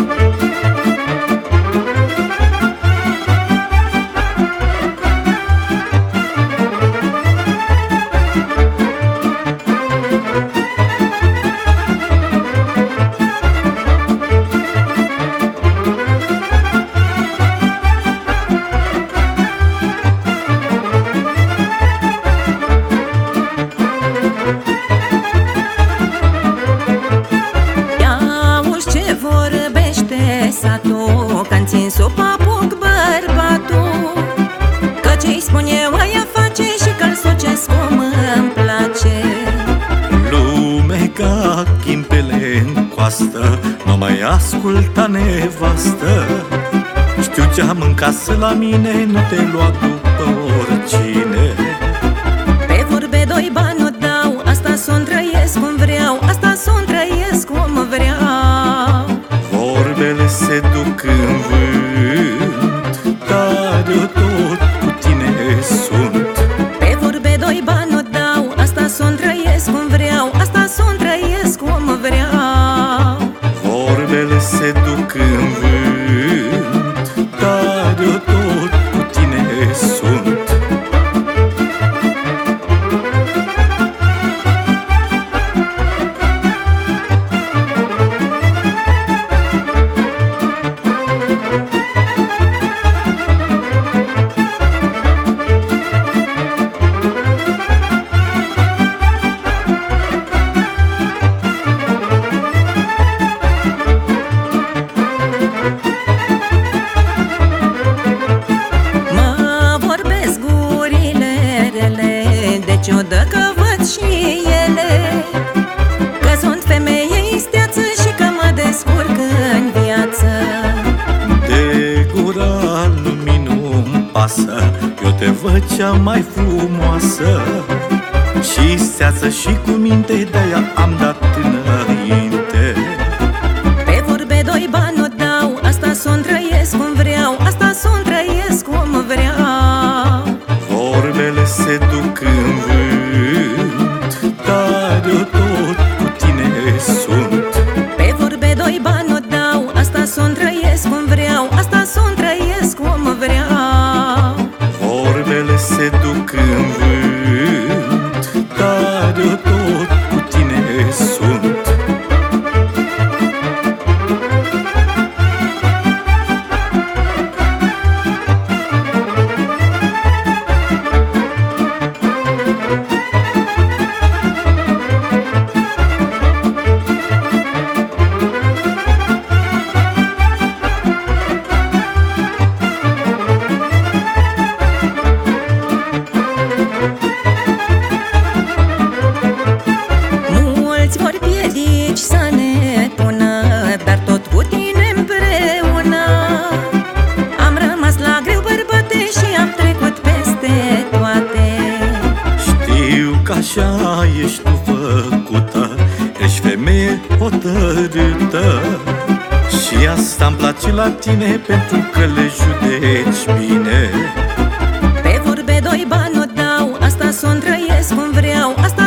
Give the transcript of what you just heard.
satul, că-mi țin sub apuc bărbatul, că ce-i spun eu aia face și că-l sucesc cum îmi place. Lume ca chimpele în coastă, nu mai asculta nevastă. Știu ce am în casă la mine, nu te lua după oricine. Pe vorbe doi bani nu dau, asta sunt trăiesc cum vreau, asta sunt trăiesc cum vreau. Vorbele se duc în vânt, dar eu tot cu tine sunt. Pe vorbe doi bani nu dau, asta sunt trăiesc cum vreau, asta sunt trăiesc cum vreau. Vorbele se duc în vânt, dar eu tot cu tine sunt. Ciudă că văd și ele, că sunt femeie isteață și că mă descurc în viață. De gura lumii nu-mi pasă, eu te văd cea mai frumoasă. Și steață și cu minte, de-aia am dat înainte. Pe vorbe doi bani nu dau, asta sunt trăiesc cum vreau, asta sunt trăiesc cum vreau. Vorbele se duc în vânt, dar eu tot cu tine sunt. Pe vorbe doi bani nu dau, asta sunt trăiesc cum vreau, asta sunt trăiesc cum vreau. Vorbele se duc în vânt, dar eu tot cu tine sunt. Așa ești tu făcută, ești femeie hotărâtă. Și asta-mi place la tine, pentru că le judeci bine. Pe vorbe doi bani nu dau, asta sunt trăiesc cum vreau, asta